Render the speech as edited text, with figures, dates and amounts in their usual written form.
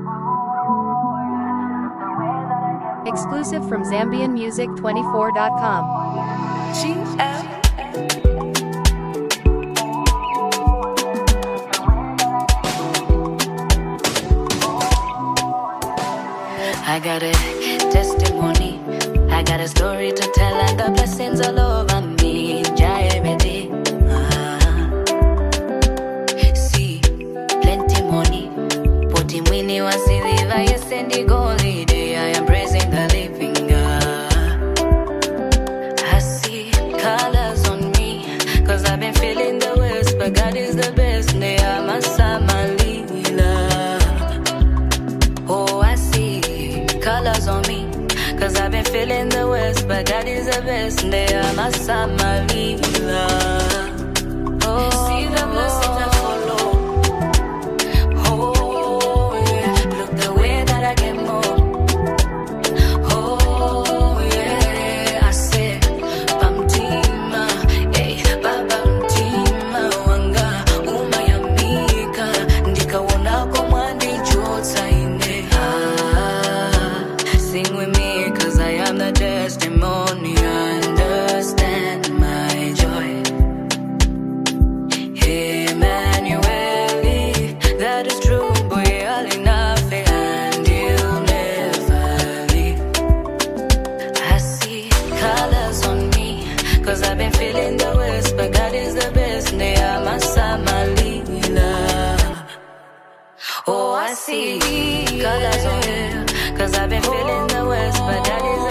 Exclusive from ZambianMusic24.com. I got a testimony, I got a story to tell, and the blessings all over me. Jaibeti, see, plenty money, poti mwini wasiliva, yes and the golly day. I am praising the living God. I see colors on me, cause I've been feeling the worst, but God is the best. Ne amasamalila. Oh, I see colors on me, cause I've been feeling the worst, but God is the best. Ne amasamalila. Oh, see the blessings that follow. Oh, yeah. Look the way that I get more. Oh, yeah. I said, Bamtima, hey, Babamtima, Wanga, Umayamika, Ndika Wonako Mwandi Jota ine. Sing with me, cause I am the testimony. Understand my joy. Emmanuel, that is true, boy, all enough, and you'll never leave. I see colors on me, cause I've been feeling the worst, but God is the best. Ne amasamalila. Oh, I see colors on me, cause I've been feeling the worst, but God is the